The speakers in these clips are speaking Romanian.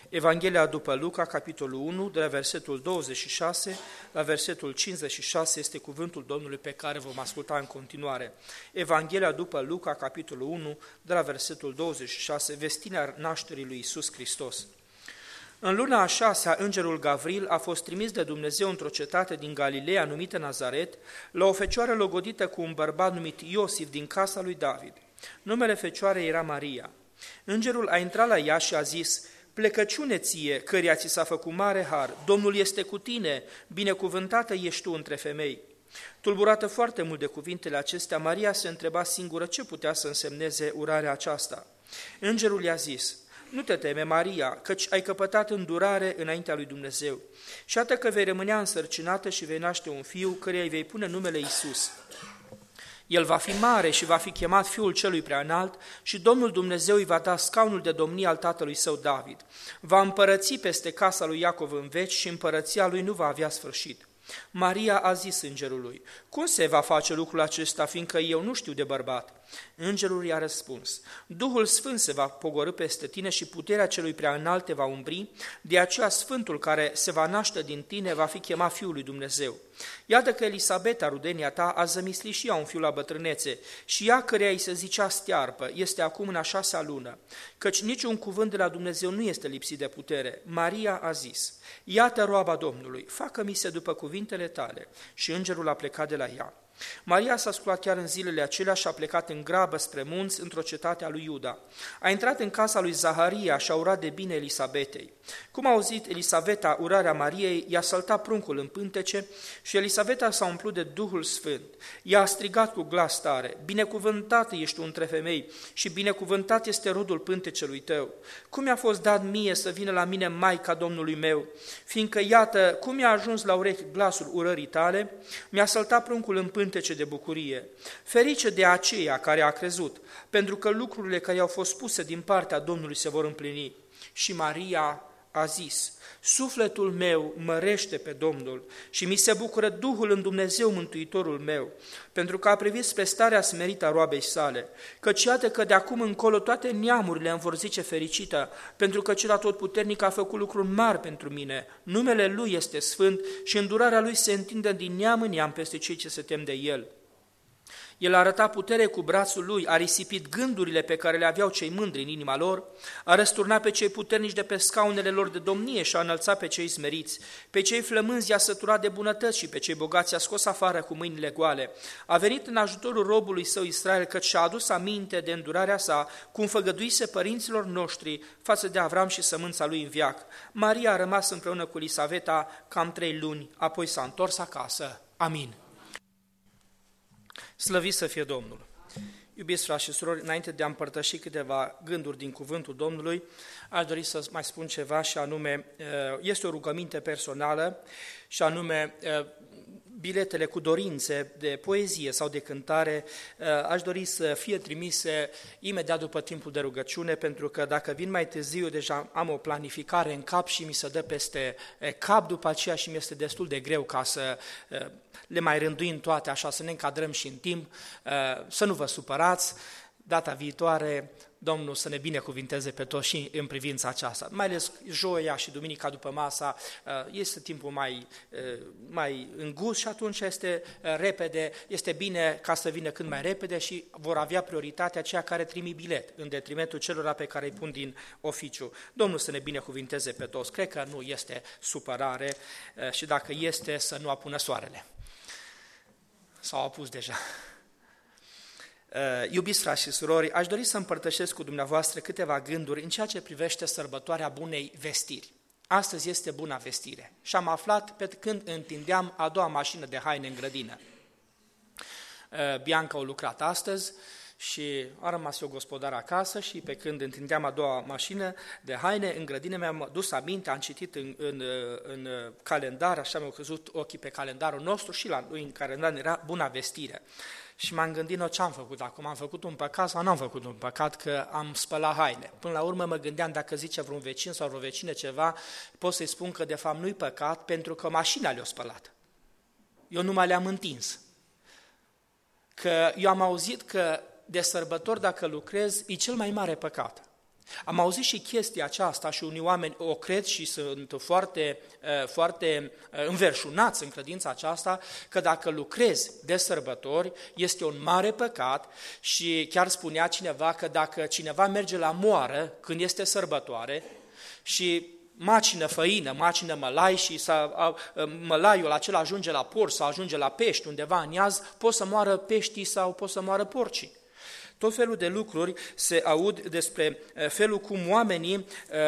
Evanghelia după Luca, capitolul 1, de la versetul 26 la versetul 56 este cuvântul Domnului pe care vom asculta în continuare. Evanghelia după Luca, capitolul 1, de la versetul 26, vestirea nașterii lui Iisus Hristos. În luna a 6-a, îngerul Gavril a fost trimis de Dumnezeu într-o cetate din Galileea numită Nazaret, la o fecioară logodită cu un bărbat numit Iosif din casa lui David. Numele fecioarei era Maria. Îngerul a intrat la ea și a zis: plecăciune ție, căreia ți s-a făcut mare har, Domnul este cu tine, binecuvântată ești tu între femei. Tulburată foarte mult de cuvintele acestea, Maria se întreba singură ce putea să însemneze urarea aceasta. Îngerul i-a zis: nu te teme, Maria, căci ai căpătat îndurare înaintea lui Dumnezeu. Și iată că vei rămânea însărcinată și vei naște un fiu, căreia îi vei pune numele Iisus. El va fi mare și va fi chemat Fiul Celui Preaînalt și Domnul Dumnezeu îi va da scaunul de domnie al tatălui său David. Va împărăți peste casa lui Iacov în veci și împărăția lui nu va avea sfârșit. Maria a zis îngerului: cum se va face lucrul acesta, fiindcă eu nu știu de bărbat? Îngerul i-a răspuns: Duhul Sfânt se va pogorî peste tine și puterea Celui Preaînalt te va umbri, de aceea Sfântul care se va naște din tine va fi chemat Fiul lui Dumnezeu. Iată că Elisabeta, rudenia ta, a zămislit și ea un fiu la bătrânețe, și ea, căreia îi se zicea stearpă, este acum în a 6-a lună, căci niciun cuvânt de la Dumnezeu nu este lipsit de putere. Maria a zis: iată roaba Domnului, facă-mi se după cuvintele tale. Și îngerul a plecat de la ea. Maria s-a sculat chiar în zilele acelea și a plecat în grabă spre munți, într-o cetate a lui Iuda. A intrat în casa lui Zaharia și a urat de bine Elisabetei. Cum a auzit Elisabeta urarea Mariei, i-a săltat pruncul în pântece și Elisabeta s-a umplut de Duhul Sfânt. Ea a strigat cu glas tare: binecuvântată ești tu între femei și binecuvântat este rodul pântecelui tău. Cum mi-a fost dat mie să vină la mine Maica Domnului meu, fiindcă iată cum mi-a ajuns la urechi glasul urării tale, mi-a săltat pruncul în pântece de bucurie. Ferice de aceea care a crezut, pentru că lucrurile care i-au fost spuse din partea Domnului se vor împlini. Și Maria a zis: sufletul meu mărește pe Domnul și mi se bucură Duhul în Dumnezeu Mântuitorul meu, pentru că a privit spre starea smerită a roabei sale, căci iată că de acum încolo toate neamurile îmi vor zice fericită, pentru că cel atotputernic a făcut lucruri mari pentru mine, numele Lui este sfânt și îndurarea Lui se întinde din neam în neam peste cei ce se tem de El. El a arătat putere cu brațul lui, a risipit gândurile pe care le aveau cei mândri în inima lor, a răsturnat pe cei puternici de pe scaunele lor de domnie și a înălțat pe cei smeriți, pe cei flămânzi i-a săturat de bunătăți și pe cei bogați i-a scos afară cu mâinile goale. A venit în ajutorul robului său Israel, căci și-a adus aminte de îndurarea sa, cum făgăduise părinților noștri față de Avram și sămânța lui în veac. Maria a rămas împreună cu Elisaveta cam 3 luni, apoi s-a întors acasă. Amin. Slăvit să fie Domnul! Iubiți frați și surori, înainte de a împărtăși câteva gânduri din cuvântul Domnului, aș dori să mai spun ceva și anume, este o rugăminte personală și anume biletele cu dorințe de poezie sau de cântare aș dori să fie trimise imediat după timpul de rugăciune, pentru că dacă vin mai târziu, deja am o planificare în cap și mi se dă peste cap după aceea și mi este destul de greu ca să le mai rânduim toate așa, să ne încadrăm și în timp, să nu vă supărați. Data viitoare, Domnul să ne binecuvinteze pe toți și în privința aceasta. Mai ales joia și duminica după masa este timpul mai îngust și atunci este repede, este bine ca să vină cât mai repede și vor avea prioritatea aceia care trimit bilet, în detrimentul celor pe care îi pun din oficiu. Domnul să ne binecuvinteze pe toți. Cred că nu este supărare și dacă este, să nu apună soarele. S-au apus deja. Iubiți frați și surori, aș dori să împărtășesc cu dumneavoastră câteva gânduri în ceea ce privește sărbătoarea Bunei Vestiri. Astăzi este Buna Vestire și am aflat pe când întindeam a doua mașină de haine în grădină. Bianca a lucrat astăzi și a rămas eu gospodar acasă și pe când întindeam a doua mașină de haine în grădină mi-am dus aminte, am citit în calendar, așa mi-au căzut ochii pe calendarul nostru și la lui în calendar era Buna Vestire. Și m-am gândit, ce am făcut acum? Am făcut un păcat sau nu am făcut un păcat că am spălat haine? Până la urmă mă gândeam, dacă zice vreun vecin sau vreo vecină ceva, pot să-i spun că de fapt nu-i păcat pentru că mașina le-a spălat. Eu numai le-am întins. Că eu am auzit că de sărbători, dacă lucrezi, e cel mai mare păcat. Am auzit și chestia aceasta și unii oameni o cred și sunt foarte înverșunați în credința aceasta, că dacă lucrezi de sărbători este un mare păcat și chiar spunea cineva că dacă cineva merge la moară când este sărbătoare și macină făină, macină mălai și mălaiul acela ajunge la porc sau ajunge la pești undeva în iaz, pot să moară peștii sau pot să moară porcii. Tot felul de lucruri se aud despre felul cum oamenii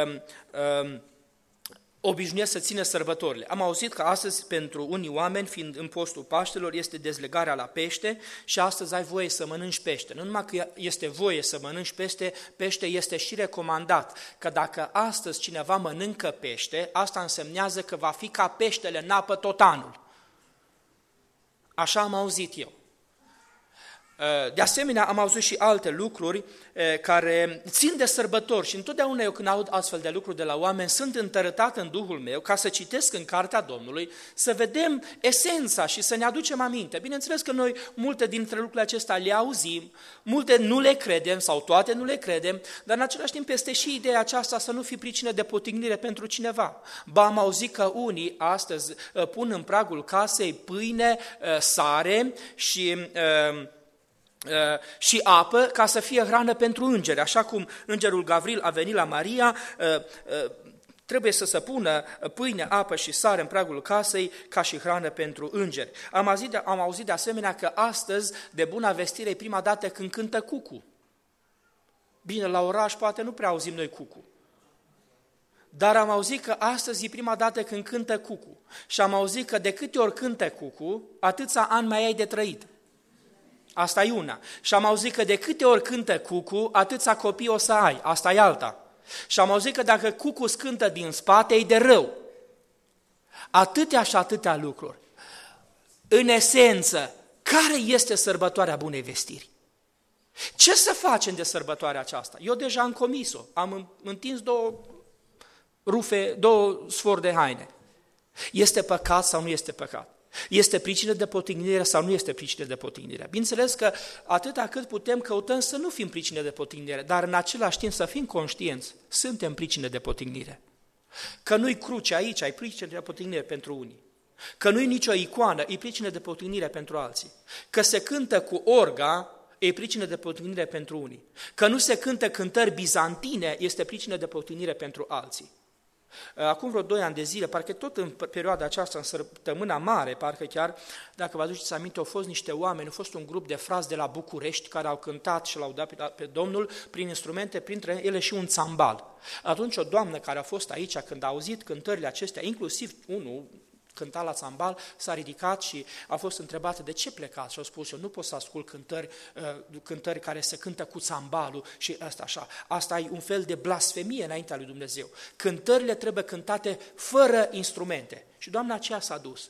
obișnuiesc să țină sărbătorile. Am auzit că astăzi pentru unii oameni, fiind în postul Paștelor, este dezlegarea la pește și astăzi ai voie să mănânci pește. Nu numai că este voie să mănânci pește este și recomandat, că dacă astăzi cineva mănâncă pește, asta însemnează că va fi ca peștele în apă tot anul. Așa am auzit eu. De asemenea, am auzit și alte lucruri care țin de sărbători și întotdeauna eu când aud astfel de lucruri de la oameni sunt întărătat în Duhul meu ca să citesc în Cartea Domnului, să vedem esența și să ne aducem aminte. Bineînțeles că noi multe dintre lucrurile acestea le auzim, multe nu le credem sau toate nu le credem, dar în același timp este și ideea aceasta să nu fie pricină de potignire pentru cineva. Ba, am auzit că unii astăzi pun în pragul casei pâine, sare și apă ca să fie hrană pentru îngeri. Așa cum îngerul Gavril a venit la Maria, trebuie să se pună pâine, apă și sare în pragul casei ca și hrană pentru îngeri. Am auzit de asemenea că astăzi de Buna Vestire e prima dată când cântă cucu. Bine, la oraș poate nu prea auzim noi cucu. Dar am auzit că astăzi e prima dată când cântă cucu. Și am auzit că de câte ori cântă cucu, atâția ani mai ai de trăit. Asta e una. Și am auzit că de câte ori cântă cucu, atâția copii o să ai. Asta e alta. Și am auzit că dacă cucu cântă din spate, e de rău. Atâtea și atâtea lucruri. În esență, care este sărbătoarea Bunei Vestiri? Ce să facem de sărbătoarea aceasta? Eu deja am comis-o. Am întins două sfori de haine. Este păcat sau nu este păcat? Este pricină de potignire sau nu este pricină de potignire? Bineînțeles că atâta cât putem căutăm să nu fim pricină de potignire, dar în același timp să fim conștienți, suntem pricină de potignire. Că nu-i cruce aici, ai pricină de potignire pentru unii. Că nu-i nicio icoană, e pricină de potignire pentru alții. Că se cântă cu orga, e pricină de potignire pentru unii. Că nu se cântă cântări bizantine, este pricină de potignire pentru alții. Acum vreo 2 ani de zile, parcă tot în perioada aceasta, în săptămâna mare, parcă chiar, dacă vă aduceți aminte, au fost niște oameni, au fost un grup de frați de la București care au cântat și l-au dat pe Domnul prin instrumente, printre ele și un țambal. Atunci o doamnă care a fost aici, când a auzit cântările acestea, inclusiv unul cânta la țambal, s-a ridicat și a fost întrebată de ce plecați și a spus, eu nu pot să ascult cântări care se cântă cu țambalul și asta așa. Asta e un fel de blasfemie înaintea lui Dumnezeu. Cântările trebuie cântate fără instrumente. Și doamna aceea s-a dus.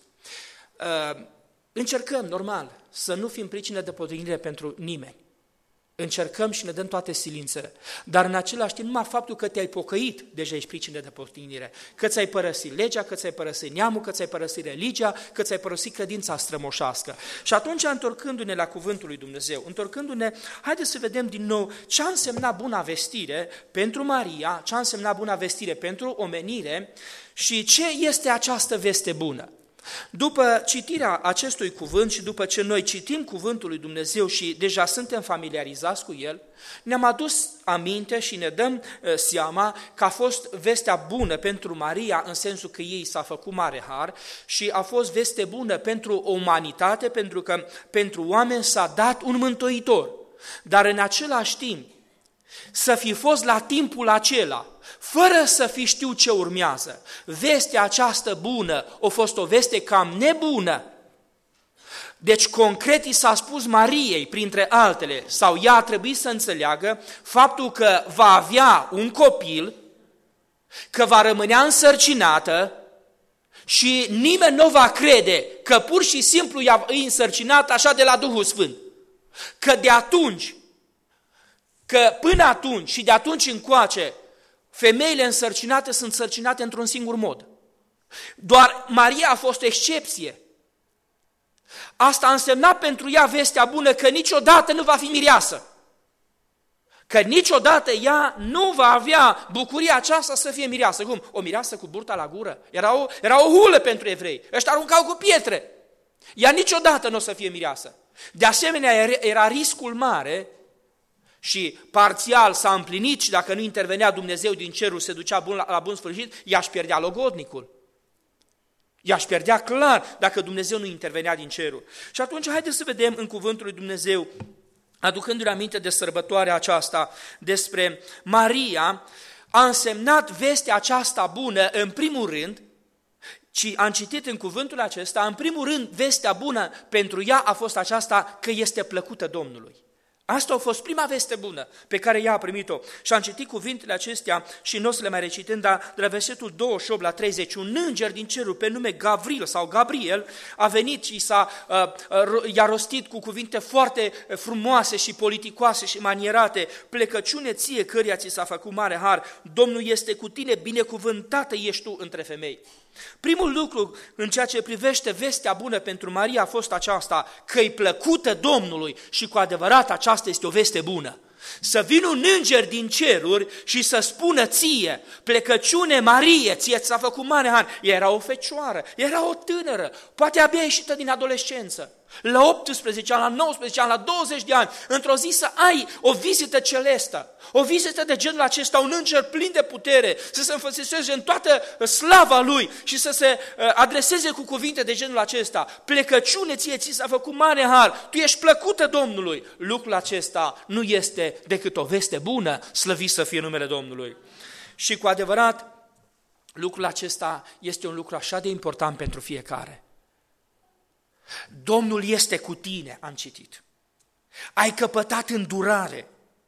Încercăm, normal, să nu fim pricină de potignire pentru nimeni. Încercăm și ne dăm toate silințele. Dar în același timp, numai faptul că te-ai pocăit, deja ești pricină de potignire. Că ți-ai părăsit legea, că ți-ai părăsit neamul, că ți-ai părăsit religia, că ți-ai părăsit credința strămoșească. Și atunci, întorcându-ne la cuvântul lui Dumnezeu, haideți să vedem din nou ce a însemnat Buna Vestire pentru Maria, ce a însemnat Buna Vestire pentru omenire și ce este această veste bună. După citirea acestui cuvânt și după ce noi citim cuvântul lui Dumnezeu și deja suntem familiarizați cu el, ne-am adus aminte și ne dăm seama că a fost vestea bună pentru Maria în sensul că ei s-a făcut mare har și a fost veste bună pentru umanitate pentru că pentru oameni s-a dat un mântuitor. Dar în același timp, să fi fost la timpul acela, fără să fi știut ce urmează. Vestea aceasta bună a fost o veste cam nebună. Deci concret i s-a spus Mariei, printre altele, sau ea a trebuit să înțeleagă faptul că va avea un copil, că va rămânea însărcinată și nimeni nu va crede că pur și simplu ea e însărcinată așa de la Duhul Sfânt. Că până atunci și de atunci încoace, femeile însărcinate sunt însărcinate într-un singur mod. Doar Maria a fost o excepție. Asta a însemnat pentru ea vestea bună că niciodată nu va fi mireasă. că niciodată ea nu va avea bucuria aceasta să fie mireasă. Cum? O mireasă cu burta la gură? Era o hulă pentru evrei. Ăștia aruncau cu pietre. Ea niciodată nu o să fie mireasă. De asemenea, era riscul mare și parțial s-a împlinit și dacă nu intervenea Dumnezeu din cerul, se ducea la bun sfârșit, ea își pierdea logodnicul. Ea își pierdea clar dacă Dumnezeu nu intervenea din cerul. Și atunci haideți să vedem în cuvântul lui Dumnezeu, aducându-ne aminte de sărbătoarea aceasta, despre Maria, a însemnat vestea aceasta bună în primul rând, ci am citit în cuvântul acesta, în primul rând vestea bună pentru ea a fost aceasta că este plăcută Domnului. Asta a fost prima veste bună pe care ea a primit-o. Și am citit cuvintele acestea și nu o să le mai recităm, dar de la versetul 28 la 30, un înger din cerul pe nume Gavril sau Gabriel a venit și i-a rostit cu cuvinte foarte frumoase și politicoase și manierate: plecăciune ție căreia ți s-a făcut mare har, Domnul este cu tine, binecuvântată ești tu între femei. Primul lucru în ceea ce privește vestea bună pentru Maria a fost aceasta, că-i plăcută Domnului și cu adevărat aceasta este o veste bună. Să vină un înger din ceruri și să spună ție: plecăciune Marie, ție ți s-a făcut mare har. Era o fecioară, era o tânără, poate abia ieșită din adolescență. La 18 ani, la 19 ani, la 20 de ani, într-o zi să ai o vizită celestă, o vizită de genul acesta, un înger plin de putere, să se înfățișeze în toată slava lui și să se adreseze cu cuvinte de genul acesta: plecăciune ție, ți s-a făcut mare har, tu ești plăcută Domnului. Lucrul acesta nu este decât o veste bună, slăvit să fie numele Domnului. Și cu adevărat, lucrul acesta este un lucru așa de important pentru fiecare. Domnul este cu tine, am citit. Ai căpătat îndurare.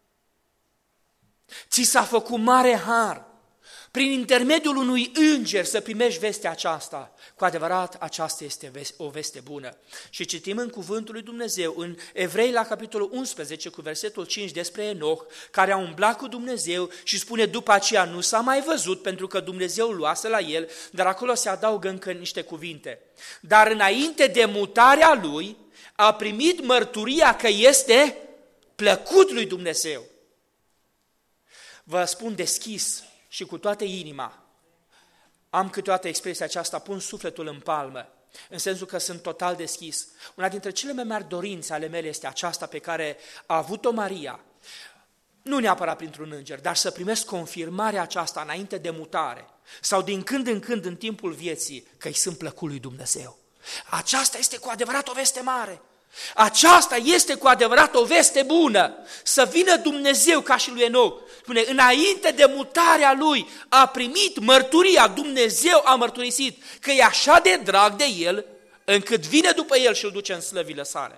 Ți s-a făcut mare har. Prin intermediul unui înger să primești vestea aceasta. Cu adevărat, aceasta este o veste bună. Și citim în cuvântul lui Dumnezeu, în Evrei la capitolul 11, cu versetul 5, despre Enoch, care a umblat cu Dumnezeu și spune: după aceea nu s-a mai văzut, pentru că Dumnezeu luase la el, dar acolo se adaugă încă niște cuvinte. Dar înainte de mutarea lui, a primit mărturia că este plăcut lui Dumnezeu. Vă spun deschis și cu toată inima, am câteodată expresia aceasta, pun sufletul în palmă, în sensul că sunt total deschis. Una dintre cele mai mari dorințe ale mele este aceasta pe care a avut-o Maria, nu neapărat printr-un înger, dar să primesc confirmarea aceasta înainte de mutare sau din când în când în timpul vieții că îi sunt plăcut lui Dumnezeu. Aceasta este cu adevărat o veste mare. Aceasta este cu adevărat o veste bună, să vină Dumnezeu ca și lui Enoch. Spune, înainte de mutarea lui a primit mărturia, Dumnezeu a mărturisit că e așa de drag de el, încât vine după el și îl duce în slăvile sale.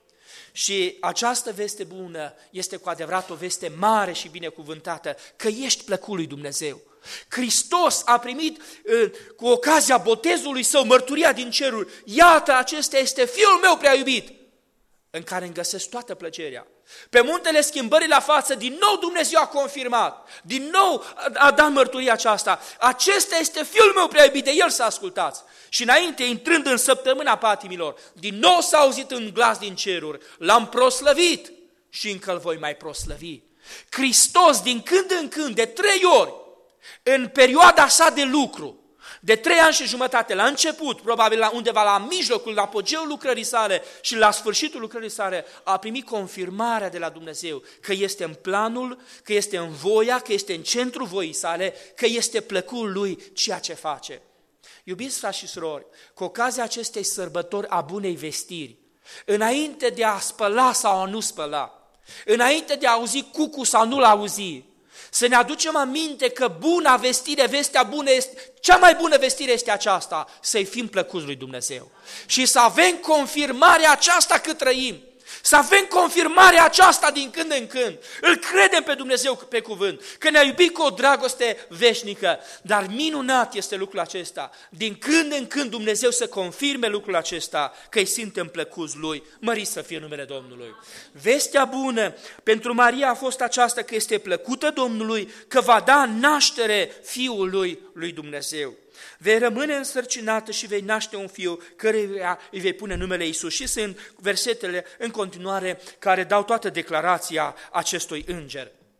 Și această veste bună este cu adevărat o veste mare și binecuvântată, că ești plăcut lui Dumnezeu. Hristos a primit cu ocazia botezului său mărturia din cerul: iată, acesta este Fiul meu prea iubit, în care îmi găsesc toată plăcerea. Pe muntele schimbării la față, din nou Dumnezeu a confirmat, din nou a dat mărturia aceasta: acesta este Fiul meu prea iubit, de el să ascultați. Și înainte, intrând în săptămâna patimilor, din nou s-a auzit un glas din ceruri: l-am proslăvit și încă îl voi mai proslăvi. Hristos, din când în când, de 3 ori, în perioada sa de lucru, de 3 ani și jumătate, la început, probabil undeva la mijlocul, la apogeul lucrării sale și la sfârșitul lucrării sale, a primit confirmarea de la Dumnezeu că este în planul, că este în voia, că este în centrul voii sale, că este plăcut lui ceea ce face. Iubiți frați și surori, cu ocazia acestei sărbători a bunei vestiri, înainte de a spăla sau a nu spăla, înainte de a auzi cucu sau nu-l auzi, să ne aducem aminte că buna vestire, vestea bună este, cea mai bună vestire este aceasta: să-i fim plăcuți lui Dumnezeu și să avem confirmarea aceasta cât trăim, să avem confirmarea aceasta din când în când. Îl credem pe Dumnezeu pe cuvânt, că ne-a iubit cu o dragoste veșnică, dar minunat este lucrul acesta. Din când în când Dumnezeu să confirme lucrul acesta, că îi suntem plăcuți lui, mărit să fie numele Domnului. Vestea bună pentru Maria a fost aceasta, că este plăcută Domnului, că va da naștere Fiului lui Dumnezeu. Vei rămâne însărcinată și vei naște un fiu, căruia îi vei pune numele Iisus. Și sunt versetele în continuare care dau toată declarația acestui înger.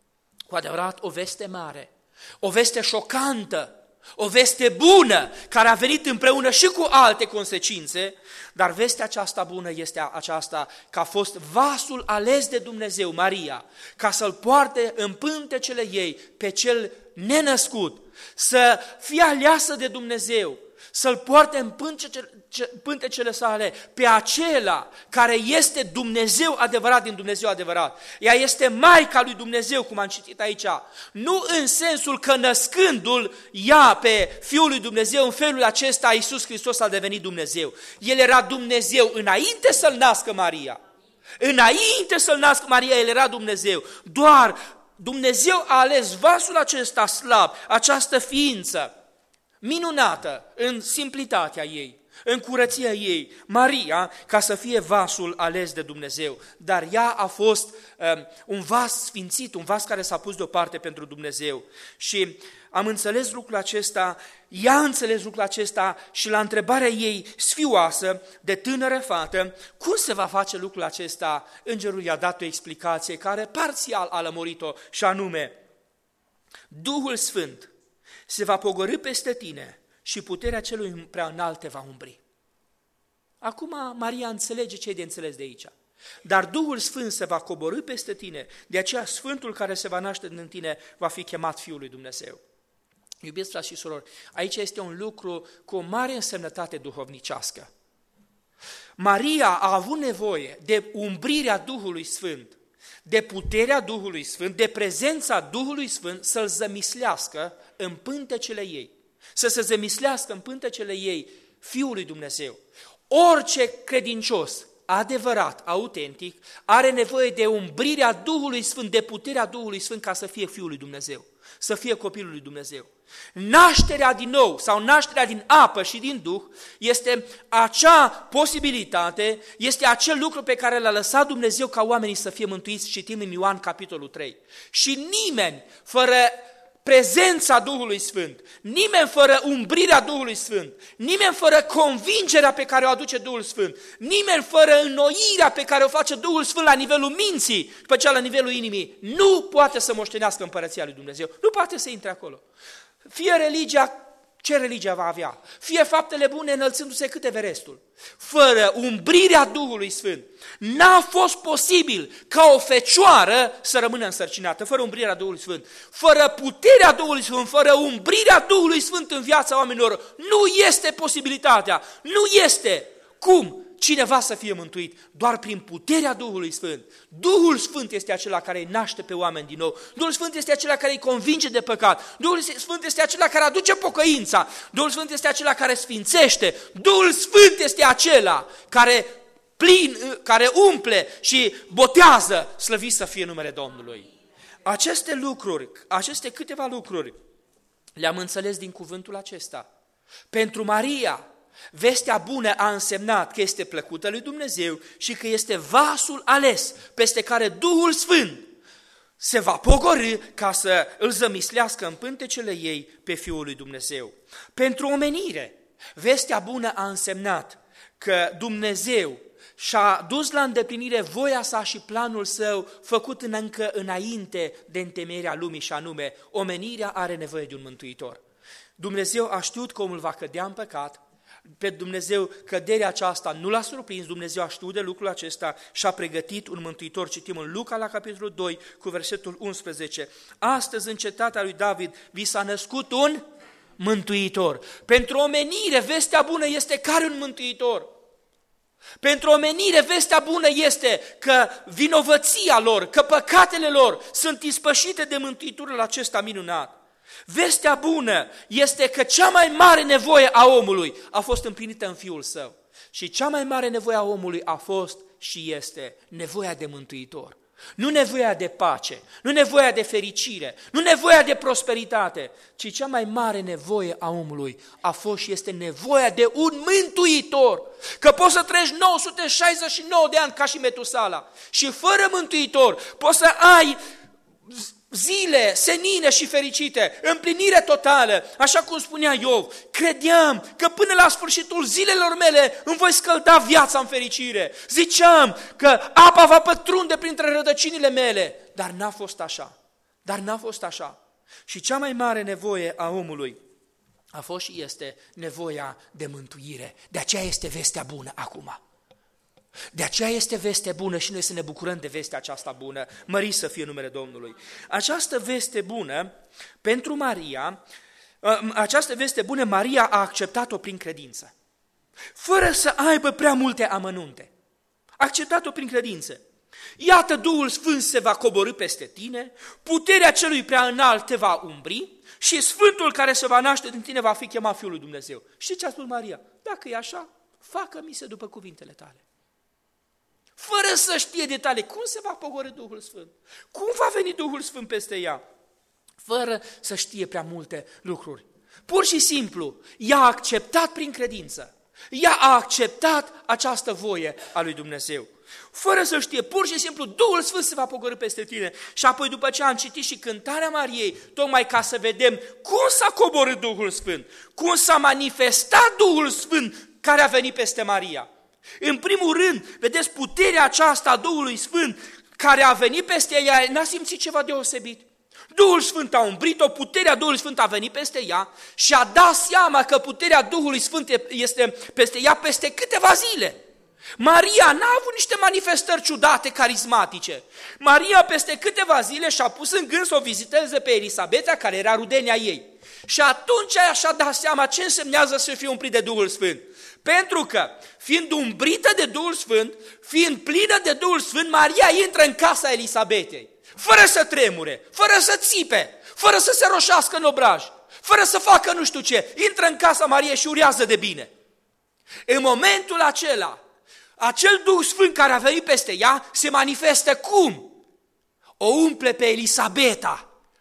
cu adevărat o veste mare, o veste șocantă, o veste bună, care a venit împreună și cu alte consecințe, dar vestea aceasta bună este aceasta că a fost vasul ales de Dumnezeu, Maria, ca să-l poarte în pântecele ei pe cel nenăscut, să fie aleasă de Dumnezeu, să-l poarte în pântecele sale pe acela care este Dumnezeu adevărat din Dumnezeu adevărat. Ea este Maica lui Dumnezeu, cum am citit aici, nu în sensul că născându-l ea pe Fiul lui Dumnezeu, în felul acesta Iisus Hristos a devenit Dumnezeu. El era Dumnezeu înainte să-l nască Maria. Înainte să-l nască Maria, el era Dumnezeu. Doar Dumnezeu a ales vasul acesta slab, această ființă minunată în simplitatea ei, în curăția ei, Maria, ca să fie vasul ales de Dumnezeu. Dar ea a fost un vas sfințit, un vas care s-a pus deoparte pentru Dumnezeu. Și am înțeles lucrul acesta, ea a înțeles lucrul acesta și la întrebarea ei sfioasă, de tânără fată, cum se va face lucrul acesta, îngerul i-a dat o explicație care parțial a lămurit-o, și anume, Duhul Sfânt se va pogorî peste tine și puterea celui prea înalt te va umbri. Acum Maria înțelege ce e de înțeles de aici. Dar Duhul Sfânt se va coborî peste tine, de aceea Sfântul care se va naște din tine va fi chemat Fiul lui Dumnezeu. Iubiți frați și surori, aici este un lucru cu o mare însemnătate duhovnicească. Maria a avut nevoie de umbrirea Duhului Sfânt, de puterea Duhului Sfânt, de prezența Duhului Sfânt să-l zămislească în pântecele ei, să se zămislească în pântecele ei Fiul lui Dumnezeu. Orice credincios adevărat, autentic, are nevoie de umbrirea Duhului Sfânt, de puterea Duhului Sfânt ca să fie Fiul lui Dumnezeu, să fie copilul lui Dumnezeu. Nașterea din nou sau nașterea din apă și din Duh este acea posibilitate, este acel lucru pe care l-a lăsat Dumnezeu ca oamenii să fie mântuiți, citim în Ioan capitolul 3. Și nimeni fără prezența Duhului Sfânt, nimeni fără umbrirea Duhului Sfânt, nimeni fără convingerea pe care o aduce Duhul Sfânt, nimeni fără înnoirea pe care o face Duhul Sfânt la nivelul minții, pe cea la nivelul inimii, nu poate să moștenească împărăția lui Dumnezeu, nu poate să intre acolo. Fie religia, ce religia va avea? Fie faptele bune înălțându-se cât Everestul. Fără umbrirea Duhului Sfânt, n-a fost posibil ca o fecioară să rămână însărcinată, fără umbrirea Duhului Sfânt. Fără puterea Duhului Sfânt, fără umbrirea Duhului Sfânt în viața oamenilor, nu este posibilitatea, nu este. Cum? Cineva să fie mântuit doar prin puterea Duhului Sfânt. Duhul Sfânt este acela care îi naște pe oameni din nou. Duhul Sfânt este acela care îi convinge de păcat. Duhul Sfânt este acela care aduce pocăința. Duhul Sfânt este acela care sfințește. Duhul Sfânt este acela care umple și botează, slăvit să fie numele Domnului. Aceste câteva lucruri le-am înțeles din cuvântul acesta. Pentru Maria, vestea bună a însemnat că este plăcută lui Dumnezeu și că este vasul ales peste care Duhul Sfânt se va pogorî ca să îl zămislească în pântecele ei pe Fiul lui Dumnezeu. Pentru omenire, vestea bună a însemnat că Dumnezeu și-a dus la îndeplinire voia sa și planul său făcut încă înainte de întemeierea lumii, și anume, omenirea are nevoie de un mântuitor. Dumnezeu a știut că omul va cădea în păcat. Pe Dumnezeu căderea aceasta nu l-a surprins, Dumnezeu a știut de lucrul acesta și a pregătit un mântuitor. Citim în Luca la capitolul 2 cu versetul 11. Astăzi în cetatea lui David vi s-a născut un mântuitor. Pentru omenire vestea bună este care un mântuitor. Pentru omenire vestea bună este că vinovăția lor, că păcatele lor sunt ispășite de mântuitorul acesta minunat. Vestea bună este că cea mai mare nevoie a omului a fost împlinită în Fiul Său. Și cea mai mare nevoie a omului a fost și este nevoia de mântuitor. Nu nevoia de pace, nu nevoia de fericire, nu nevoia de prosperitate, ci cea mai mare nevoie a omului a fost și este nevoia de un mântuitor. Că poți să trăiești 969 de ani ca și Metusala și fără mântuitor poți să ai zile senine și fericite, împlinire totală, așa cum spunea Iov, credeam că până la sfârșitul zilelor mele îmi voi scălda viața în fericire. Ziceam că apa va pătrunde printre rădăcinile mele, dar n-a fost așa. Dar n-a fost așa. Și cea mai mare nevoie a omului a fost și este nevoia de mântuire. De aceea este vestea bună acum. De aceea este veste bună și noi să ne bucurăm de vestea aceasta bună. Mărit să fie numele Domnului. Această veste bună pentru Maria, Maria a acceptat-o prin credință. Fără să aibă prea multe amănunte. A acceptat-o prin credință. Iată, Duhul Sfânt se va coborî peste tine, puterea celui prea înalt te va umbri și Sfântul care se va naște din tine va fi chemat Fiul lui Dumnezeu. Știți ce a spus Maria? Dacă e așa, facă-mi se după cuvintele tale. Fără să știe detalii, cum se va pogorî Duhul Sfânt? Cum va veni Duhul Sfânt peste ea? Fără să știe prea multe lucruri. Pur și simplu, ea a acceptat prin credință. Ea a acceptat această voie a lui Dumnezeu. Fără să știe, pur și simplu, Duhul Sfânt se va pogorî peste tine. Și apoi, după ce am citit și cântarea Mariei, tocmai ca să vedem cum s-a coborât Duhul Sfânt, cum s-a manifestat Duhul Sfânt care a venit peste Maria. În primul rând, vedeți, puterea aceasta a Duhului Sfânt care a venit peste ea, n-a simțit ceva deosebit. Duhul Sfânt a umbrit-o, puterea Duhului Sfânt a venit peste ea și a dat seama că puterea Duhului Sfânt este peste ea peste câteva zile. Maria n-a avut niște manifestări ciudate, carismatice. Maria peste câteva zile și-a pus în gând să o viziteze pe Elisabeta, care era rudenia ei. Și atunci și-a dat seama ce însemnează să fie umplit de Duhul Sfânt. Pentru că, fiind umbrită de Duhul Sfânt, fiind plină de Duhul Sfânt, Maria intră în casa Elisabetei, fără să tremure, fără să țipe, fără să se roșească în obraj, fără să facă nu știu ce, intră în casa Mariei și urează de bine. În momentul acela, acel Duh Sfânt care a venit peste ea se manifestă cum? O umple pe Elisabeta.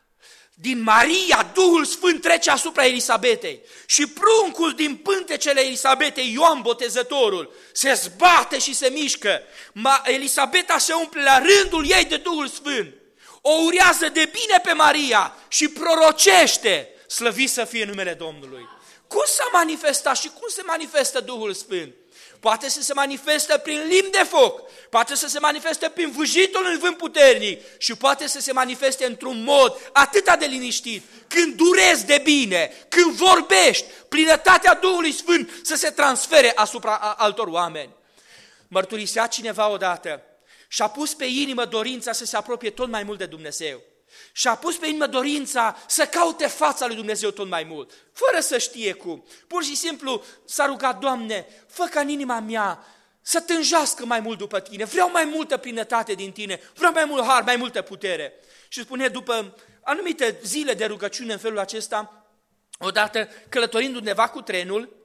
Din Maria, Duhul Sfânt trece asupra Elisabetei și pruncul din pântecele Elisabetei, Ioan Botezătorul, se zbate și se mișcă. Elisabeta se umple la rândul ei de Duhul Sfânt. O urează de bine pe Maria și prorocește, slăvit să fie numele Domnului. Cum s-a manifestat și cum se manifestă Duhul Sfânt? Poate să se manifestă prin limbi de foc, poate să se manifeste prin vâjitul în vânt puternic și poate să se manifeste într-un mod atât de liniștit. Când durezi de bine, când vorbești, plinătatea Duhului Sfânt să se transfere asupra altor oameni. Mărturisea cineva odată și-a pus pe inimă dorința să se apropie tot mai mult de Dumnezeu. Și-a pus pe inimă dorința să caute fața lui Dumnezeu tot mai mult, fără să știe cum. Pur și simplu s-a rugat: Doamne, fă ca în inima mea să tânjească mai mult după Tine, vreau mai multă plinătate din Tine, vreau mai mult har, mai multă putere. Și spune, după anumite zile de rugăciune în felul acesta, odată călătorind undeva cu trenul,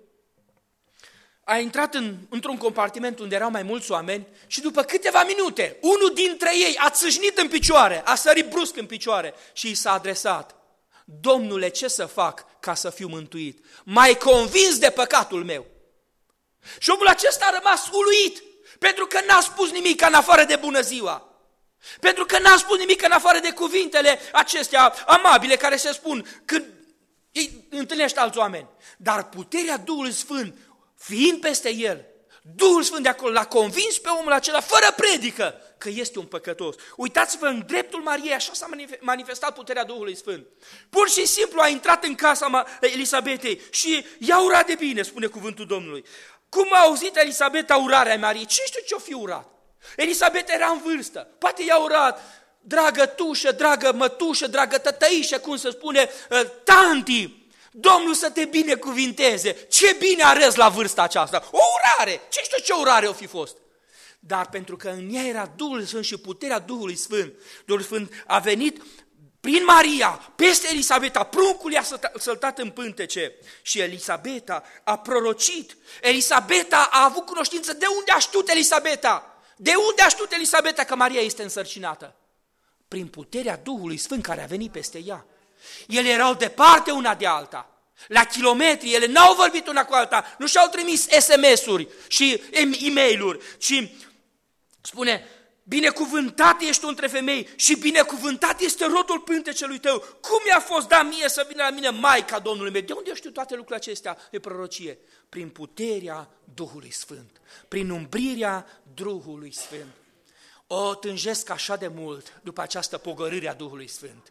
a intrat într-un compartiment unde erau mai mulți oameni și după câteva minute, unul dintre ei a țâșnit în picioare, a sărit brusc în picioare și i s-a adresat: Domnule, ce să fac ca să fiu mântuit? M-ai convins de păcatul meu. Și omul acesta a rămas uluit, pentru că n-a spus nimic în afară de bună ziua. Pentru că n-a spus nimic în afară de cuvintele acestea amabile care se spun când îi întâlnește alți oameni. Dar puterea Duhului Sfânt fiind peste el, Duhul Sfânt de acolo l-a convins pe omul acela fără predică că este un păcătos. Uitați-vă, în dreptul Mariei așa s-a manifestat puterea Duhului Sfânt. Pur și simplu a intrat în casa Elisabetei și i-a urat de bine, spune cuvântul Domnului. Cum a auzit Elisabeta urarea Mariei? Ce știu ce-o fi urat? Elisabeta era în vârstă, poate i-a urat: dragă tușă, dragă mătușă, dragă tătăișă, cum se spune, tanti, Domnul să te binecuvinteze. Ce bine arăți la vârsta aceasta! O urare! Ce știu ce urare o fi fost? Dar pentru că în ea era Duhul Sfânt și puterea Duhului Sfânt, Duhul Sfânt a venit prin Maria, peste Elisabeta, pruncul i-a săltat în pântece și Elisabeta a prorocit. Elisabeta a avut cunoștință. De unde a știut Elisabeta? De unde a știut Elisabeta că Maria este însărcinată? Prin puterea Duhului Sfânt care a venit peste ea. Ele erau departe una de alta, la kilometri, ele n-au vorbit una cu alta, nu și-au trimis SMS-uri și e-mail-uri, ci spune: binecuvântat ești tu între femei și binecuvântat este rodul pântecelui tău. Cum mi-a fost dat mie să vină la mine Maica Domnului meu? De unde știu toate lucrurile acestea de prorocie? Prin puterea Duhului Sfânt, prin umbrirea Duhului Sfânt. O tânjesc așa de mult după această pogorâre a Duhului Sfânt.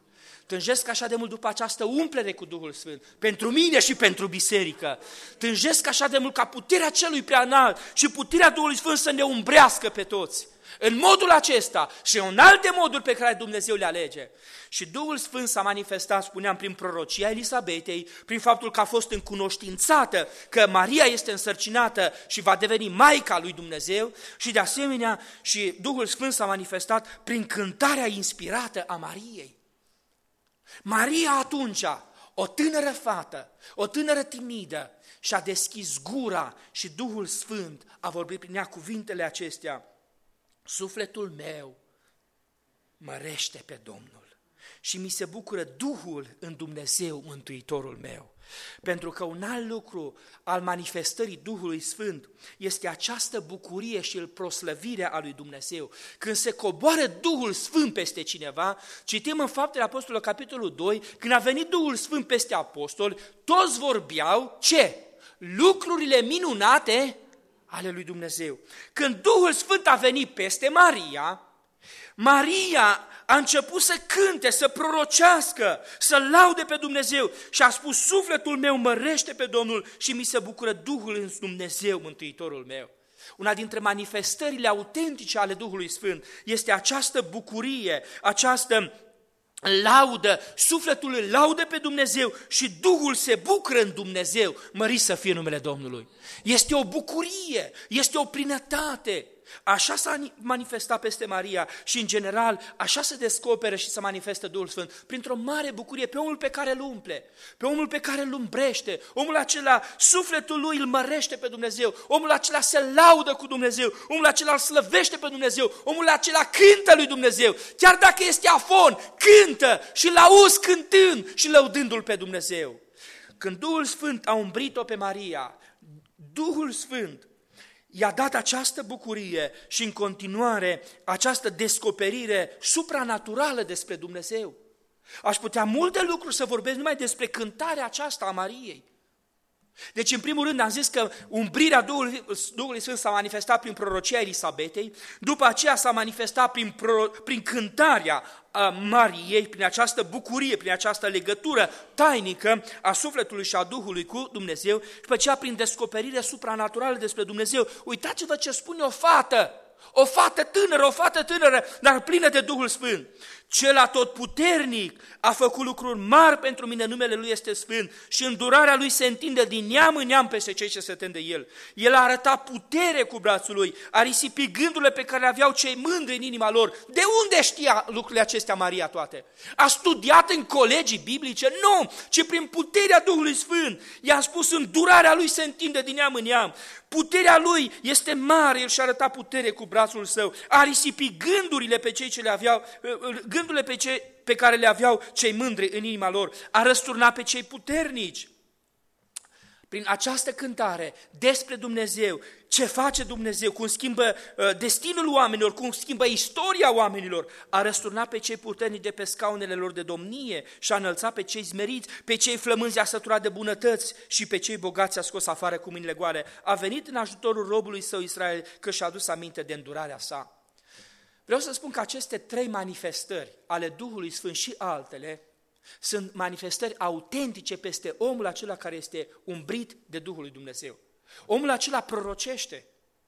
Tânjesc așa de mult după această umplere cu Duhul Sfânt, pentru mine și pentru biserică. Tânjesc așa de mult ca puterea celui preanalt și puterea Duhului Sfânt să ne umbrească pe toți. În modul acesta și în alte moduri pe care Dumnezeu le alege. Și Duhul Sfânt s-a manifestat, spuneam, prin prorocia Elisabetei, prin faptul că a fost încunoștințată că Maria este însărcinată și va deveni maica lui Dumnezeu și de asemenea și Duhul Sfânt s-a manifestat prin cântarea inspirată a Mariei. Maria atunci, o tânără fată, o tânără timidă, și-a deschis gura și Duhul Sfânt a vorbit prin ea cuvintele acestea: sufletul meu mărește pe Domnul și mi se bucură Duhul în Dumnezeu, Mântuitorul meu. Pentru că un alt lucru al manifestării Duhului Sfânt este această bucurie și proslăvirea a lui Dumnezeu. Când se coboară Duhul Sfânt peste cineva, citim în Faptele Apostolilor, capitolul 2, când a venit Duhul Sfânt peste apostoli, toți vorbeau ce? Lucrurile minunate ale lui Dumnezeu. Când Duhul Sfânt a venit peste Maria, Maria a început să cânte, să prorocească, să laude pe Dumnezeu și a spus: sufletul meu mărește pe Domnul și mi se bucură Duhul în Dumnezeu, Mântuitorul meu. Una dintre manifestările autentice ale Duhului Sfânt este această bucurie, această laudă, sufletul îl laudă pe Dumnezeu și Duhul se bucură în Dumnezeu, mărit să fie numele Domnului. Este o bucurie, este o plinătate. Așa s-a manifestat peste Maria și în general așa se descoperă și se manifestă Duhul Sfânt, printr-o mare bucurie pe omul pe care îl umple, pe omul pe care îl umbrește, omul acela, sufletul lui îl mărește pe Dumnezeu, omul acela se laudă cu Dumnezeu, omul acela îl slăvește pe Dumnezeu, omul acela cântă lui Dumnezeu, chiar dacă este afon, cântă și l-auzi cântând și lăudându-l pe Dumnezeu. Când Duhul Sfânt a umbrit-o pe Maria, Duhul Sfânt i-a dat această bucurie și în continuare această descoperire supranaturală despre Dumnezeu. Aș putea multe lucruri să vorbesc numai despre cântarea aceasta a Mariei. Deci, în primul rând, am zis că umbrirea Duhului Sfânt s-a manifestat prin prorocia Elisabetei, după aceea s-a manifestat prin cântarea Mariei, prin această bucurie, prin această legătură tainică a sufletului și a Duhului cu Dumnezeu și pe aceea prin descoperire supranaturală despre Dumnezeu. Uitați-vă ce spune o fată tânără, dar plină de Duhul Sfânt. Cel atotputernic a făcut lucruri mari pentru mine, numele Lui este Sfânt și îndurarea Lui se întinde din neam în neam peste cei ce se tem de El. El a arătat putere cu brațul Lui, a risipit gândurile pe care le aveau cei mândri în inima lor. De unde știa lucrurile acestea Maria toate? A studiat în colegii biblice? Nu, ci prin puterea Duhului Sfânt. I-a spus: îndurarea Lui se întinde din neam în neam. Puterea Lui este mare, El și-a arătat putere cu brațul Său. A risipit gândurile pe cei ce le aveau, gândurile pe care le aveau cei mândri în inima lor, a răsturnat pe cei puternici. Prin această cântare despre Dumnezeu, ce face Dumnezeu, cum schimbă destinul oamenilor, cum schimbă istoria oamenilor, a răsturnat pe cei puternici de pe scaunele lor de domnie și a înălțat pe cei smeriți, pe cei flămânzi a săturat de bunătăți și pe cei bogați a scos afară cu mâinile goale. A venit în ajutorul robului Său Israel, că și-a adus aminte de îndurarea Sa. Vreau să spun că aceste trei manifestări ale Duhului Sfânt și altele sunt manifestări autentice peste omul acela care este umbrit de Duhul lui Dumnezeu. Omul acela prorocește.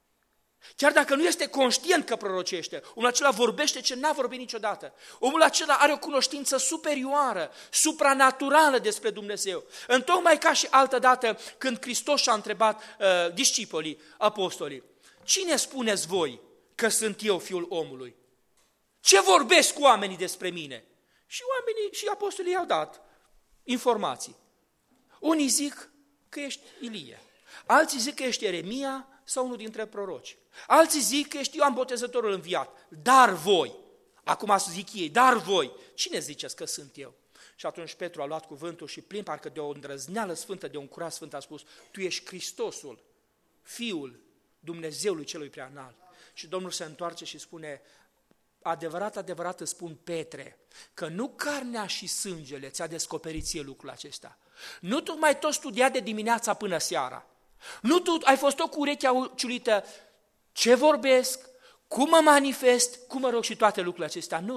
Chiar dacă nu este conștient că prorocește, omul acela vorbește ce n-a vorbit niciodată. Omul acela are o cunoștință superioară, supranaturală despre Dumnezeu. Întocmai ca și altădată când Hristos și-a întrebat discipolii, apostolii: cine spuneți voi că sunt eu Fiul omului? Ce vorbesc cu oamenii despre mine? Și oamenii și apostolii i-au dat informații. Unii zic că ești Ilie, alții zic că ești Ieremia sau unul dintre proroci, alții zic că ești Ioan Botezătorul înviat, dar voi, acum zic ei, dar voi, cine ziceți că sunt eu? Și atunci Petru a luat cuvântul și plin parcă de o îndrăzneală sfântă, de un curaj sfânt a spus: tu ești Hristosul, Fiul Dumnezeului celui preanalt. Și Domnul se întoarce și spune: adevărat, adevărat îți spun, Petre, că nu carnea și sângele ți-a descoperit ție lucrul acesta. Nu tu mai tot studiat de dimineața până seara. Nu tu ai fost tot cu urechea ciulită ce vorbesc, cum mă manifest, cum mă rog și toate lucrurile acestea. Nu tu,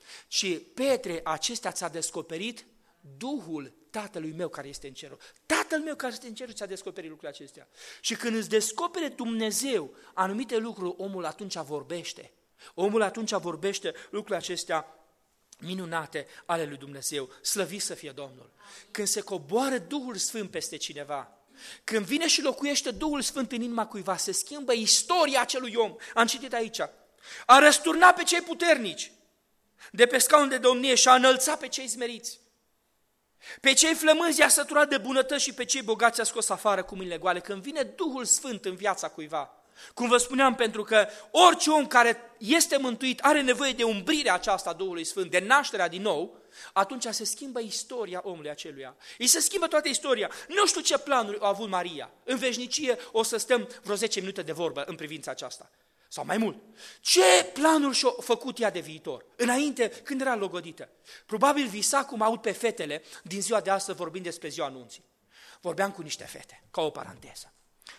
ci Petre, acestea ți-a descoperit Duhul Tatălui meu care este în cerul. Tatăl meu care este în cerul ți-a descoperit lucrurile acestea. Și când îți descopere Dumnezeu anumite lucruri, omul atunci vorbește. Omul atunci vorbește lucrurile acestea minunate ale lui Dumnezeu. Slăvit să fie Domnul. Când se coboară Duhul Sfânt peste cineva, când vine și locuiește Duhul Sfânt în inima cuiva, se schimbă istoria acelui om. Am citit aici. A răsturnat pe cei puternici de pe scaun de domnie și a înălțat pe cei smeriți. Pe cei flămânzi i-a săturat de bunătăți și pe cei bogați a scos afară cu mâinile goale. Când vine Duhul Sfânt în viața cuiva, cum vă spuneam, pentru că orice om care este mântuit are nevoie de umbrirea aceasta a Duhului Sfânt, de nașterea din nou, atunci se schimbă istoria omului aceluia. Îi se schimbă toată istoria. Nu știu ce planuri a avut Maria. În veșnicie o să stăm vreo 10 minute de vorbă în privința aceasta. Sau mai mult. Ce planuri și-a făcut ea de viitor? Înainte, când era logodită. Probabil visa cum aud pe fetele din ziua de astăzi vorbind despre ziua anunții. Vorbeam cu niște fete, ca o paranteză.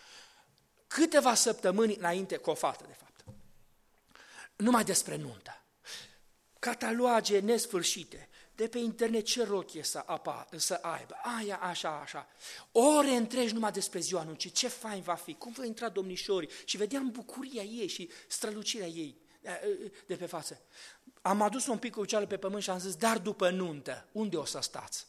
Câteva săptămâni înainte, cu o fată de fapt, numai despre nuntă. Cataloage nesfârșite, de pe internet ce rochie să aibă, aia, așa. Ore întregi numai despre ziua anunții, ce fain va fi, cum vor intra domnișorii și vedeam bucuria ei și strălucirea ei de pe față. Am adus un pic cu cealaltă pe pământ și am zis, dar după nuntă, unde o să stați?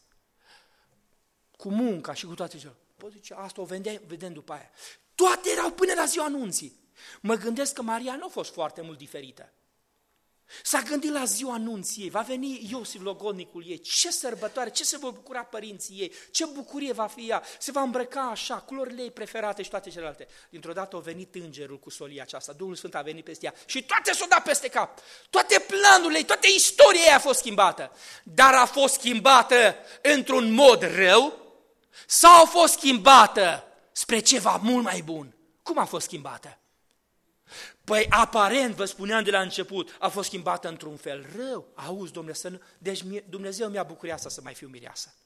Cu munca și cu toate celor. Păi zice, asta o vedem după aia. Toate erau până la ziua anunții. Mă gândesc că Maria nu a fost foarte mult diferită. S-a gândit la ziua anunției, va veni Iosif, logodnicul ei, ce sărbătoare, ce se vor bucura părinții ei, ce bucurie va fi ea, se va îmbrăca așa, culorile ei preferate și toate celelalte. Dintr-o dată a venit îngerul cu solia aceasta, Duhul Sfânt a venit peste ea și toate s-au dat peste cap, toate planurile ei, toată istoria ei a fost schimbată, dar a fost schimbată într-un mod rău sau a fost schimbată spre ceva mult mai bun? Cum a fost schimbată? Păi aparent, vă spuneam de la început, a fost schimbată într-un fel rău. Auzi, domnule, deci Dumnezeu mi-a bucuria asta să mai fiu mireasă.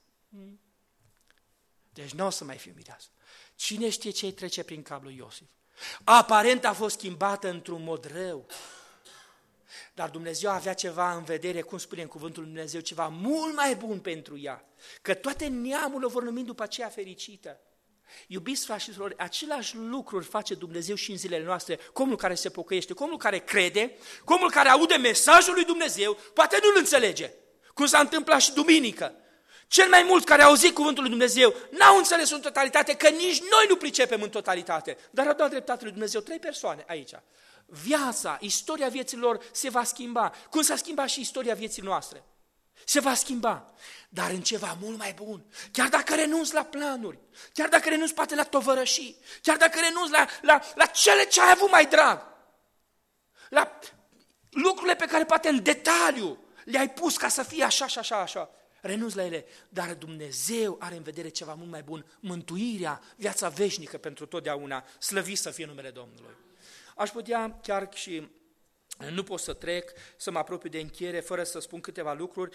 Deci nu o să mai fiu mireasă. Cine știe ce-i trece prin capul lui Iosif? Aparent a fost schimbată într-un mod rău. Dar Dumnezeu avea ceva în vedere, cum spune în cuvântul lui Dumnezeu, ceva mult mai bun pentru ea. Că toate neamurile vor numi după aceea fericită. Iubiți frați și surori, același lucruri face Dumnezeu și în zilele noastre, cu omul care se pocăiește, cu omul care crede, cu omul care aude mesajul lui Dumnezeu, poate nu-l înțelege, cum s-a întâmplat și duminică. Cel mai mulți care au auzit cuvântul lui Dumnezeu n-au înțeles în totalitate, că nici noi nu pricepem în totalitate, dar au dat dreptate lui Dumnezeu 3 persoane aici. Viața, istoria vieților se va schimba, cum s-a schimbat și istoria vieții noastre. Se va schimba, dar în ceva mult mai bun. Chiar dacă renunți la planuri, chiar dacă renunți poate la tovărășii, chiar dacă renunți la cele ce ai avut mai drag, la lucrurile pe care poate în detaliu le-ai pus ca să fie așa și așa, renunți la ele, dar Dumnezeu are în vedere ceva mult mai bun, mântuirea, viața veșnică pentru totdeauna, slăvit să fie numele Domnului. Aș putea chiar și... Nu pot să trec, să mă apropiu de încheiere fără să spun câteva lucruri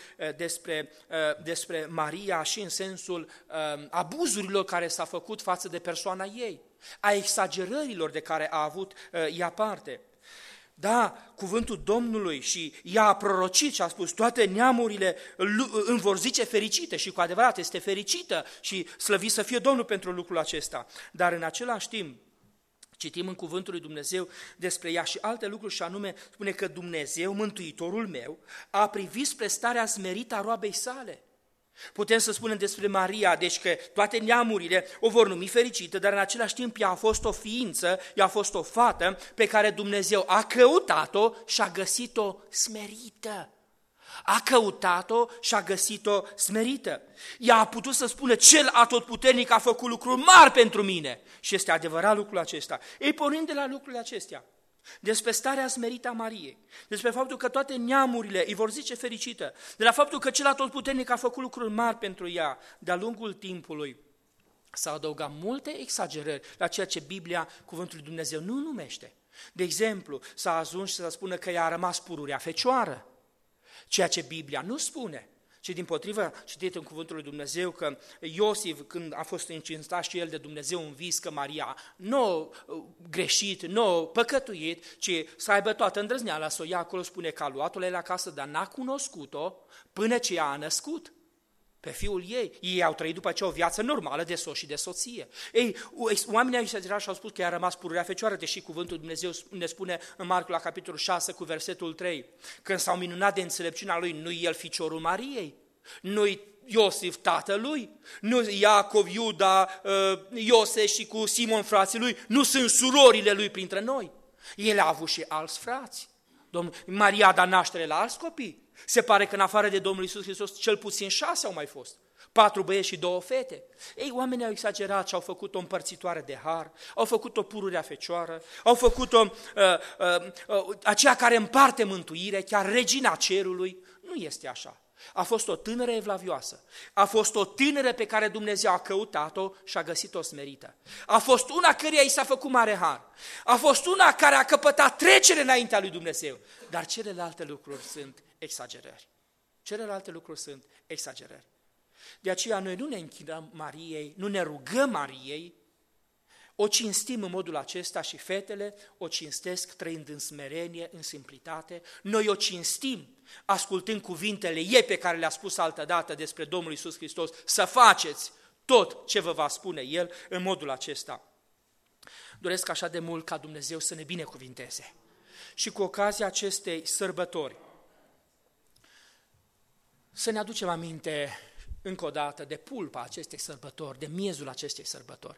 despre Maria și în sensul abuzurilor care s-a făcut față de persoana ei, a exagerărilor de care a avut ea parte. Da, cuvântul Domnului și ea a prorocit și a spus toate neamurile îmi vor zice fericite și cu adevărat este fericită și slăvit să fie Domnul pentru lucrul acesta, dar în același timp citim în cuvântul lui Dumnezeu despre ea și alte lucruri și anume spune că Dumnezeu, Mântuitorul meu, a privit spre starea smerită a roabei sale. Putem să spunem despre Maria, deci că toate neamurile o vor numi fericită, dar în același timp ea a fost o ființă, ea a fost o fată pe care Dumnezeu a căutat-o și a găsit-o smerită. A căutat-o și a găsit-o smerită. Ea a putut să spună, cel atotputernic a făcut lucruri mari pentru mine. Și este adevărat lucrul acesta. Ei, pornind de la lucrurile acestea, despre starea smerită a Mariei, despre faptul că toate neamurile îi vor zice fericită, de la faptul că cel atotputernic a făcut lucruri mari pentru ea, de-a lungul timpului, s-au adăugat multe exagerări la ceea ce Biblia, cuvântul lui Dumnezeu, nu numește. De exemplu, s-a ajuns să spună că ea a rămas pururea fecioară, ceea ce Biblia nu spune, ci dimpotrivă, citit în cuvântul lui Dumnezeu că Iosif, când a fost încintat și el de Dumnezeu în vis, că Maria nu greșit, nu păcătuit, ci să aibă toată îndrăzneala să o ia acolo, spune că a luat-o la casă, dar n-a cunoscut-o până ce a născut pe fiul ei. Ei au trăit după aceea o viață normală de soț și de soție. Ei, oamenii au exagerat și au spus că i-a rămas pururea fecioară, deși cuvântul Dumnezeu ne spune în Marcu la capitolul 6 cu versetul 3, când s-au minunat de înțelepciunea lui, nu el ficiorul Mariei, nu Iosif tatălui, nu Iacov, Iuda, Iosef și cu Simon frații lui, nu sunt surorile lui printre noi. El a avut și alți frați. Maria a dat naștere la alți copii. Se pare că în afară de Domnul Iisus Hristos, cel puțin 6 au mai fost. 4 băieți și 2 fete. Ei, oamenii au exagerat și au făcut o împărțitoare de har, au făcut o pururea fecioară, au făcut-o aceea care împarte mântuire, chiar regina cerului. Nu este așa. A fost o tânără evlavioasă, a fost o tânără pe care Dumnezeu a căutat-o și a găsit-o smerită. A fost una căreia i s-a făcut mare har, a fost una care a căpătat trecere înaintea lui Dumnezeu, dar celelalte lucruri sunt exagerări. Celelalte lucruri sunt exagerări. De aceea noi nu ne închinăm Mariei, nu ne rugăm Mariei, o cinstim în modul acesta și fetele o cinstesc trăind în smerenie, în simplitate. Noi o cinstim ascultând cuvintele ei pe care le-a spus altădată despre Domnul Iisus Hristos, să faceți tot ce vă va spune El în modul acesta. Doresc așa de mult ca Dumnezeu să ne binecuvinteze. Și cu ocazia acestei sărbători să ne aducem aminte încă o dată de pulpa acestei sărbători, de miezul acestei sărbători,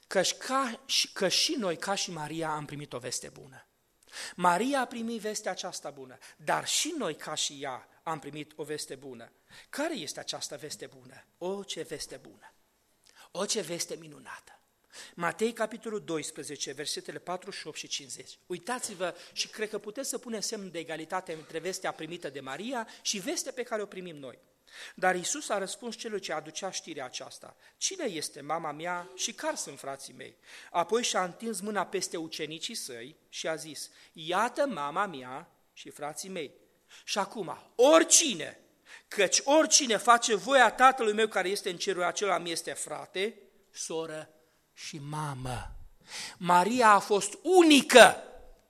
că și noi, ca și Maria, am primit o veste bună. Maria a primit vestea aceasta bună, dar și noi, ca și ea, am primit o veste bună. Care este această veste bună? O, ce veste bună! O, ce veste minunată! Matei, capitolul 12, versetele 48 și 50. Uitați-vă și cred că puteți să puneți semn de egalitate între vestea primită de Maria și vestea pe care o primim noi. Dar Iisus a răspuns celui ce aducea știrea aceasta: cine este mama mea și care sunt frații mei? Apoi și-a întins mâna peste ucenicii săi și a zis: iată mama mea și frații mei. Și acum, oricine, căci oricine face voia Tatălui meu care este în cerul, acela mi este frate, soră și mamă. Maria a fost unică,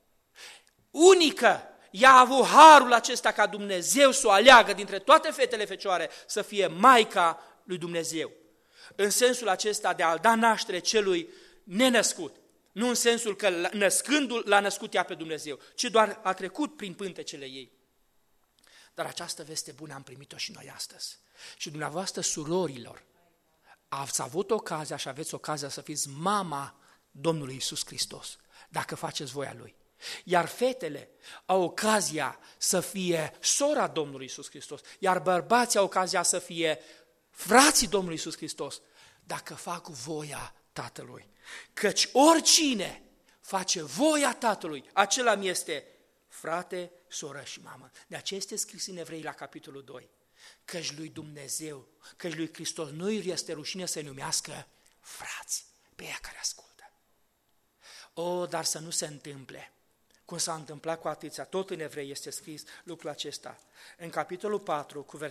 unică. Ea a avut harul acesta ca Dumnezeu să o aleagă dintre toate fetele fecioare să fie Maica lui Dumnezeu. În sensul acesta de a-l da naștere celui nenăscut. Nu în sensul că născându-l l-a născut ea pe Dumnezeu, ci doar a trecut prin pântecele ei. Dar această veste bună am primit-o și noi astăzi. Și dumneavoastră, surorilor, ați avut ocazia și aveți ocazia să fiți mama Domnului Iisus Hristos, dacă faceți voia Lui. Iar fetele au ocazia să fie sora Domnului Iisus Hristos, iar bărbații au ocazia să fie frații Domnului Iisus Hristos, dacă fac voia Tatălui. Căci oricine face voia Tatălui, acela mi este frate, soră și mamă. De aceea este scris în Evrei la capitolul 2, căci lui Dumnezeu, căci lui Hristos nu-i este rușine să-i numească frați pe ea care ascultă. O, dar să nu se întâmple cum s-a întâmplat cu atâția, tot în Evrei este scris lucrul acesta. În capitolul 4, cu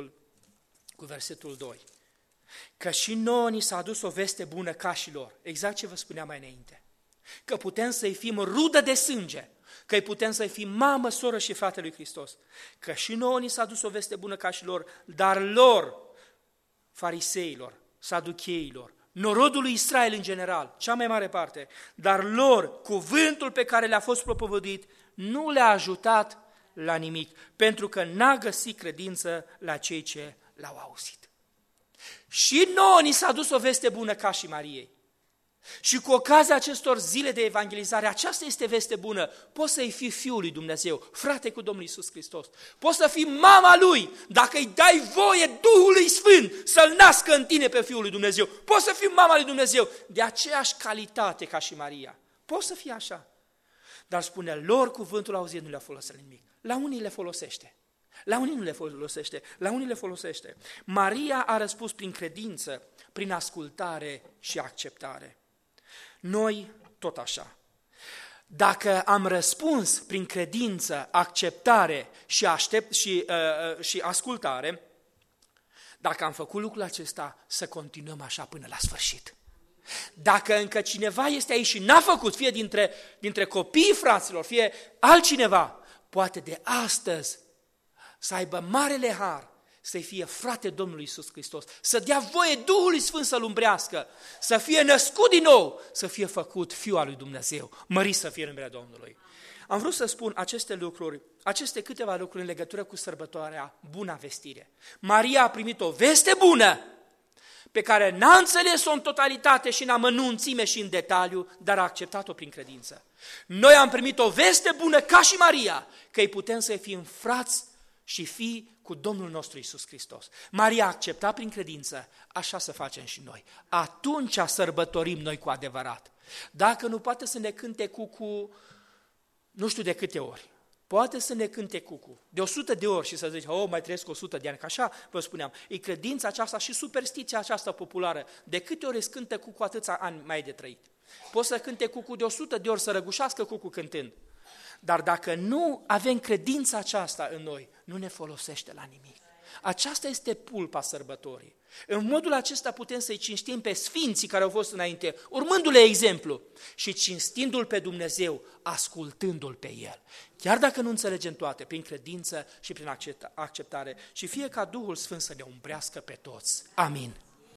versetul 2. Că și nouă ni s-a adus o veste bună ca și lor, exact ce vă spuneam mai înainte. Că putem să-i fim rudă de sânge, că îi putem să-i fim mamă, soră și frate lui Hristos. Că și nouă ni s-a adus o veste bună ca și lor, dar lor, fariseilor, saducheilor, norodul lui Israel în general, cea mai mare parte, dar lor, cuvântul pe care le-a fost propovăduit, nu le-a ajutat la nimic, pentru că n-a găsit credință la cei ce l-au auzit. Și nouă ni s-a dus o veste bună ca și Mariei. Și cu ocazia acestor zile de evangelizare, aceasta este veste bună. Poți să-i fii fiul lui Dumnezeu, frate cu Domnul Iisus Hristos. Poți să fii mama lui, dacă îi dai voie Duhului Sfânt să-l nască în tine pe Fiul lui Dumnezeu. Poți să fii mama lui Dumnezeu, de aceeași calitate ca și Maria. Poți să fii așa. Dar spune, lor cuvântul auzit nu le-a folosit nimic. La unii le folosește. La unii nu le folosește, la unii le folosește. Maria a răspuns prin credință, prin ascultare și acceptare. Noi tot așa. Dacă am răspuns prin credință, acceptare și ascultare, Dacă am făcut lucrul acesta, să continuăm așa până la sfârșit. Dacă încă cineva este aici și n-a făcut, fie dintre copiii fraților, fie altcineva, poate de astăzi să aibă marele har, să-i fie frate Domnului Iisus Hristos, să dea voie Duhului Sfânt să-l umbrească, să fie născut din nou, să fie făcut Fiul al lui Dumnezeu, mărit să fie numele Domnului. Am vrut să spun aceste câteva lucruri în legătură cu sărbătoarea Buna Vestire. Maria a primit o veste bună, pe care n-a înțeles-o în totalitate și în amănunțime și în detaliu, dar a acceptat-o prin credință. Noi am primit o veste bună ca și Maria, că îi putem să fim frați și fii cu Domnul nostru Iisus Hristos. Maria a acceptat prin credință, așa să facem și noi. Atunci sărbătorim noi cu adevărat. Dacă nu, poate să ne cânte cucu, nu știu de câte ori. Poate să ne cânte cucu de 100 de ori și să zici, mai trăiesc 100 de ani, că așa vă spuneam, e credința aceasta și superstiția aceasta populară. De câte ori îți cântă cucu, atâția ani mai ai de trăit. Poți să cânte cucu de 100 de ori, să răgușească cucu cântând. Dar dacă nu avem credința aceasta în noi, nu ne folosește la nimic. Aceasta este pulpa sărbătorii. În modul acesta putem să-i cinstim pe sfinții care au fost înainte, urmându-le exemplu și cinstindu-L pe Dumnezeu, ascultându-L pe El. Chiar dacă nu înțelegem toate, prin credință și prin acceptare, și fie ca Duhul Sfânt să ne umbrească pe toți. Amin.